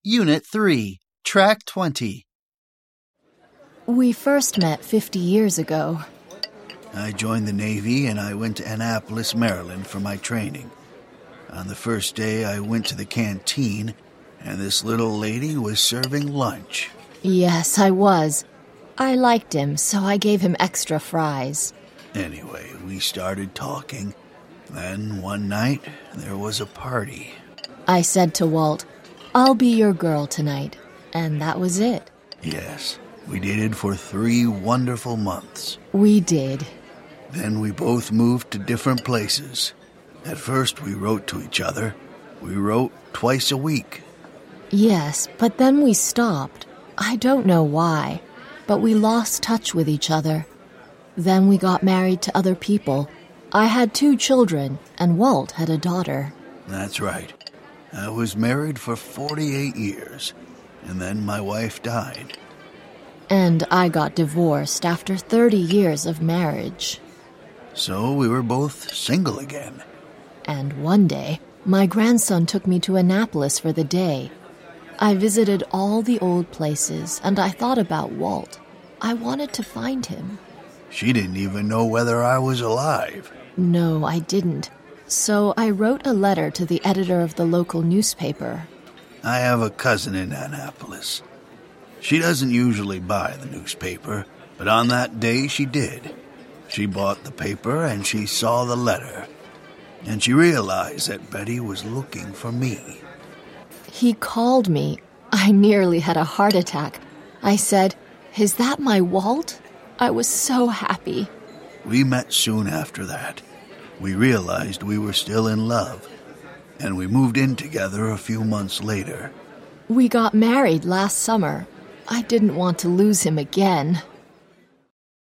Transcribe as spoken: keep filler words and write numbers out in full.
Unit three, Track twenty. We first met fifty years ago. I joined the Navy and I went to Annapolis, Maryland for my training. On the first day, I went to the canteen, and this little lady was serving lunch. Yes, I was. I liked him, so I gave him extra fries. Anyway, we started talking. Then, one night, there was a party. I said to Walt, "I'll be your girl tonight," and that was it. Yes, we dated for three wonderful months. We did. Then we both moved to different places. At first, we wrote to each other. We wrote twice a week. Yes, but then we stopped. I don't know why, but we lost touch with each other. Then we got married to other people. I had two children, and Walt had a daughter. That's right. I was married for forty-eight years, and then my wife died. And I got divorced after thirty years of marriage. So we were both single again. And one day, my grandson took me to Annapolis for the day. I visited all the old places, and I thought about Walt. I wanted to find him. She didn't even know whether I was alive. No, I didn't. So I wrote a letter to the editor of the local newspaper. I have a cousin in Annapolis. She doesn't usually buy the newspaper, but on that day she did. She bought the paper and she saw the letter. And she realized that Betty was looking for me. He called me. I nearly had a heart attack. I said, "Is that my Walt?" I was so happy. We met soon after that. We realized we were still in love, and we moved in together a few months later. We got married last summer. I didn't want to lose him again.